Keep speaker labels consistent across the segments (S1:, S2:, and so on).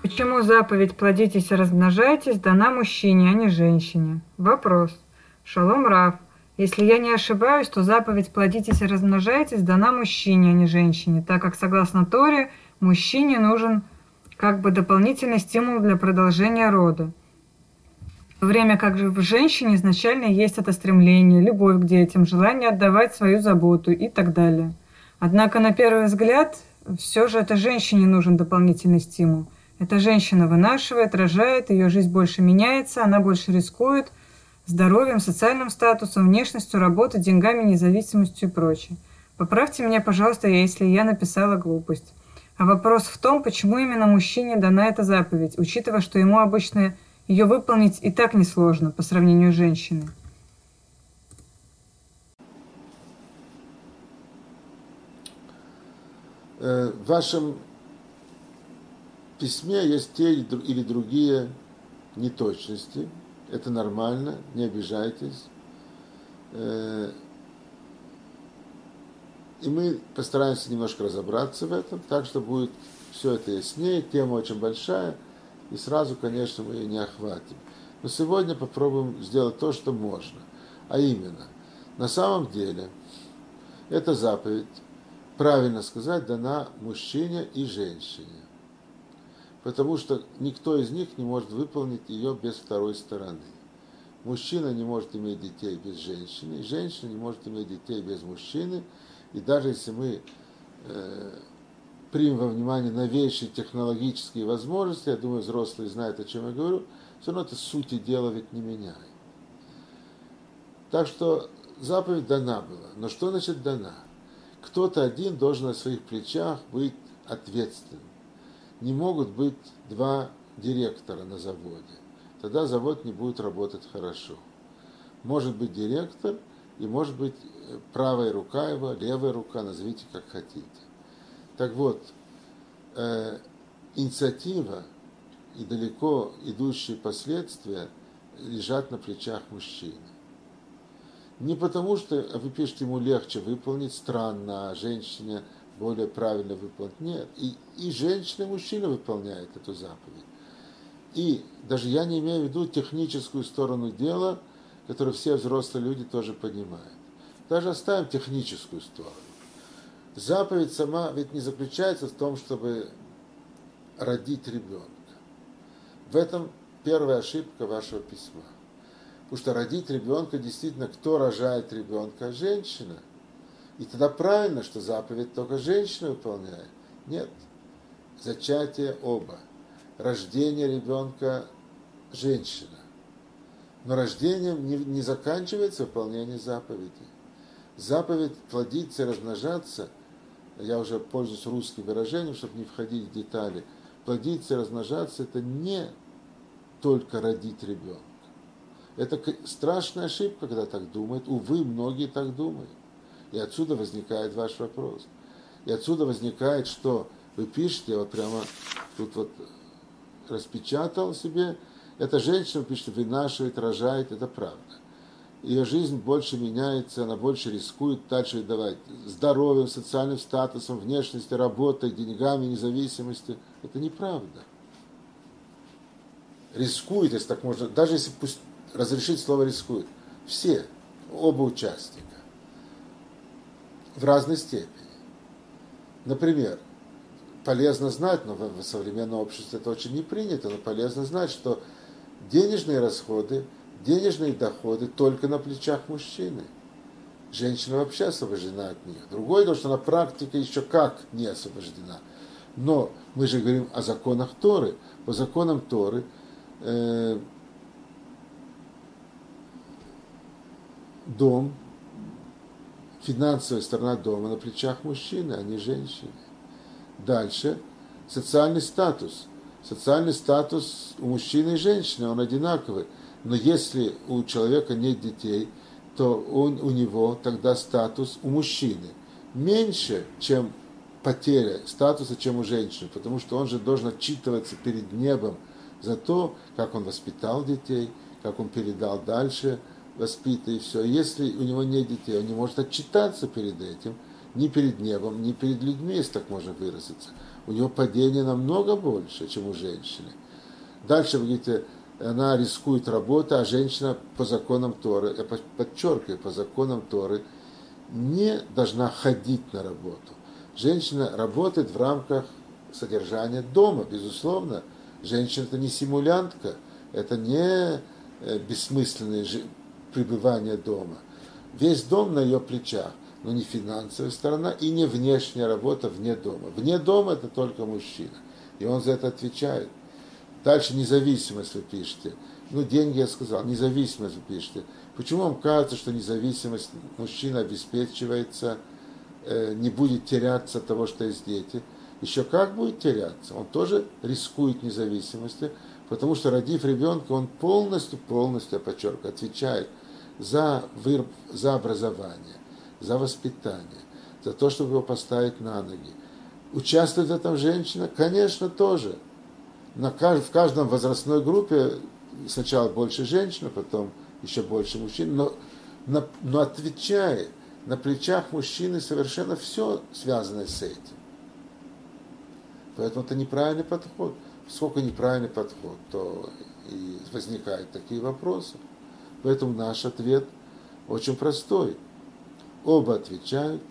S1: Почему заповедь «плодитесь и размножайтесь» дана мужчине, а не женщине? Вопрос. Шалом Рав. Если я не ошибаюсь, то заповедь «плодитесь и размножайтесь» дана мужчине, а не женщине, так как, согласно Торе, мужчине нужен как бы дополнительный стимул для продолжения рода. В то время как же в женщине изначально есть это стремление, любовь к детям, желание отдавать свою заботу и так далее. Однако, на первый взгляд, все же это женщине нужен дополнительный стимул. Эта женщина вынашивает, рожает, ее жизнь больше меняется, она больше рискует здоровьем, социальным статусом, внешностью, работой, деньгами, независимостью и прочее. Поправьте меня, пожалуйста, если я написала глупость. А вопрос в том, почему именно мужчине дана эта заповедь, учитывая, что ему обычно ее выполнить и так несложно по сравнению с женщиной.
S2: В вашем письме есть те или другие неточности. Это нормально, не обижайтесь. И мы постараемся немножко разобраться в этом, так что будет все это яснее. Тема очень большая, и сразу, конечно, мы ее не охватим. Но сегодня попробуем сделать то, что можно. А именно, на самом деле, эта заповедь, правильно сказать, дана мужчине и женщине. Потому что никто из них не может выполнить ее без второй стороны. Мужчина не может иметь детей без женщины, и женщина не может иметь детей без мужчины. И даже если мы примем во внимание новейшие технологические возможности, я думаю, взрослые знают, о чем я говорю, все равно это сути дела ведь не меняет. Так что заповедь дана была. Но что значит дана? Кто-то один должен на своих плечах быть ответственным. Не могут быть два директора на заводе. Тогда завод не будет работать хорошо. Может быть директор, и может быть правая рука его, левая рука, назовите как хотите. Так вот, инициатива и далеко идущие последствия лежат на плечах мужчины. Не потому, что вы пишете, ему легче выполнить, странно, а женщине более правильно выполнить. Нет, и женщина, и мужчина выполняют эту заповедь. И даже я не имею в виду техническую сторону дела, которую все взрослые люди тоже понимают. Даже оставим техническую сторону. Заповедь сама ведь не заключается в том, чтобы родить ребенка. В этом первая ошибка вашего письма. Потому что родить ребенка действительно, кто рожает ребенка? Женщина. И тогда правильно, что заповедь только женщина выполняет. Нет. Зачатие оба. Рождение ребенка женщина. Но рождением не заканчивается выполнение заповеди. Заповедь плодиться и размножаться, я уже пользуюсь русским выражением, чтобы не входить в детали, плодиться и размножаться это не только родить ребенка. Это страшная ошибка, когда так думают. Увы, многие так думают. И отсюда возникает ваш вопрос. И отсюда возникает, что вы пишете, я вот прямо тут вот распечатал себе, эта женщина пишет, вынашивает, рожает, это правда. Ее жизнь больше меняется, она больше рискует дальше давать здоровьем, социальным статусом, внешностью, работой, деньгами, независимостью. Это неправда. Рискует, если так можно, даже если пусть разрешить слово рискует, все, оба участника, в разной степени. Например, полезно знать, но в современном обществе это очень не принято, но полезно знать, что денежные расходы, денежные доходы только на плечах мужчины. Женщина вообще освобождена от них. Другое дело, что на практике еще как не освобождена. Но мы же говорим о законах Торы. По законам Торы дом, финансовая сторона дома на плечах мужчины, а не женщины. Дальше социальный статус. Социальный статус у мужчины и женщины, он одинаковый. Но если у человека нет детей, то у него тогда статус у мужчины меньше, чем потеря статуса, чем у женщины. Потому что он же должен отчитываться перед небом за то, как он воспитал детей, как он передал дальше воспитывая и все. Если у него нет детей, он не может отчитаться перед этим, ни перед небом, ни перед людьми, если так можно выразиться. у него падение намного больше, чем у женщины. Дальше вы говорите, она рискует работой, а женщина по законам Торы, я подчеркиваю, по законам Торы, не должна ходить на работу. Женщина работает в рамках содержания дома, безусловно. Женщина это не симулянтка, это не бессмысленное пребывание дома. Весь дом на ее плечах, но не финансовая сторона и не внешняя работа вне дома. Вне дома это только мужчина, и он за это отвечает. Дальше независимость вы пишете. Ну, деньги я сказал, независимость вы пишете. Почему вам кажется, что независимость мужчины обеспечивается, не будет теряться от того, что есть дети? Еще как будет теряться? Он тоже рискует независимостью, потому что, родив ребенка, он полностью, я подчеркиваю, отвечает за образование, за воспитание, за то, чтобы его поставить на ноги. Участвует в этом женщина? Конечно, тоже. В каждом возрастной группе сначала больше женщин, а потом еще больше мужчин, но отвечает на плечах мужчины совершенно все связанное с этим. Поэтому это неправильный подход. Сколько неправильный подход, то и возникают такие вопросы. Поэтому наш ответ очень простой. Оба отвечают,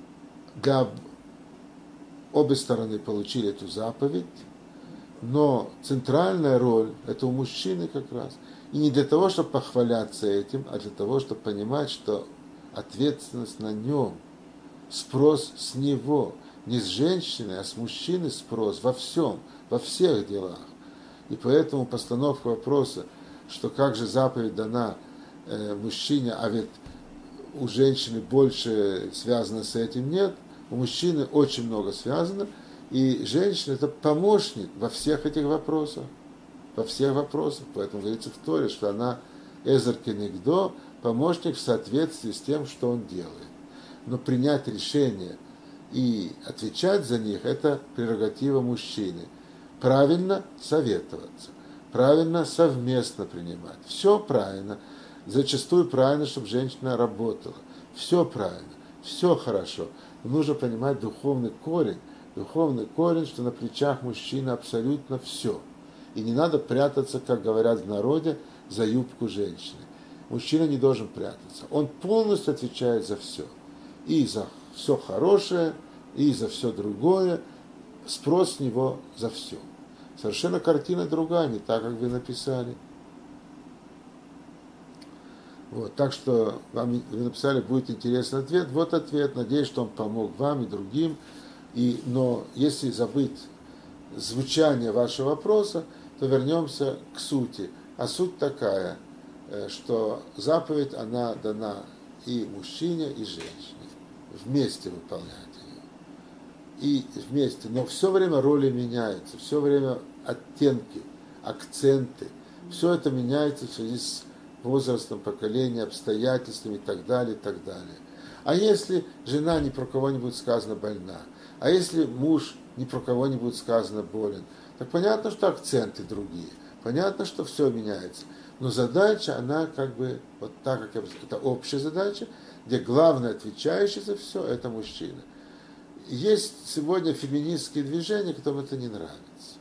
S2: обе стороны получили эту заповедь, но центральная роль это у мужчины как раз. И не для того, чтобы похваляться этим, а для того, чтобы понимать, что ответственность на нем, спрос с него, не с женщины, а с мужчины спрос во всем, во всех делах. И поэтому постановка вопроса, что как же заповедь дана мужчине, а ведь у женщины больше связано с этим, нет, у мужчины очень много связано, и женщина это помощник во всех этих вопросах, поэтому говорится в Торе, что она эзер кенегдо, помощник в соответствии с тем, что он делает. Но принять решение и отвечать за них – это прерогатива мужчины. Правильно советоваться, правильно совместно принимать. Все правильно. Зачастую правильно, чтобы женщина работала. Все правильно, все хорошо. Но нужно понимать духовный корень, что на плечах мужчины абсолютно все. И не надо прятаться, как говорят в народе, за юбку женщины. Мужчина не должен прятаться. Он полностью отвечает за все. И за все хорошее, и за все другое. Спрос с него за все. Совершенно картина другая, не так, как вы написали. Вот, так что вам, вы написали, будет интересный ответ. Вот ответ. Надеюсь, что он помог вам и другим. Но если забыть звучание вашего вопроса, то вернемся к сути. А суть такая, что заповедь, она дана и мужчине, и женщине. Вместе выполнять ее. И вместе. Но все время роли меняются, все время оттенки, акценты. Все это меняется в связи с возрастом, поколением, обстоятельствами и так далее, и так далее. А если жена ни про кого не будет сказано больна, а если муж ни про кого не будет сказано болен, так понятно, что акценты другие, понятно, что все меняется. Но задача, она как бы, вот так, как я бы сказал, это общая задача, где главный отвечающий за все, это мужчина. Есть сегодня феминистские движения, которым это не нравится.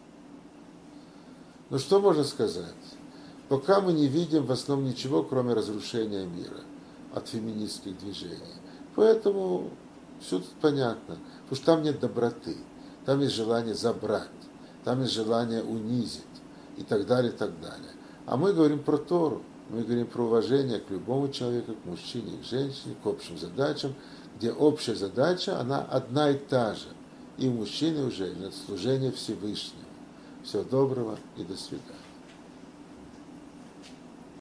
S2: Но что можно сказать? Пока мы не видим в основном ничего, кроме разрушения мира от феминистских движений. Поэтому все тут понятно. Потому что там нет доброты, там есть желание забрать, там есть желание унизить и так далее, и так далее. А мы говорим про Тору, мы говорим про уважение к любому человеку, к мужчине и к женщине, к общим задачам, где общая задача, она одна и та же. И у мужчины, и у женщины, это служение Всевышнему. Всего доброго и до свидания.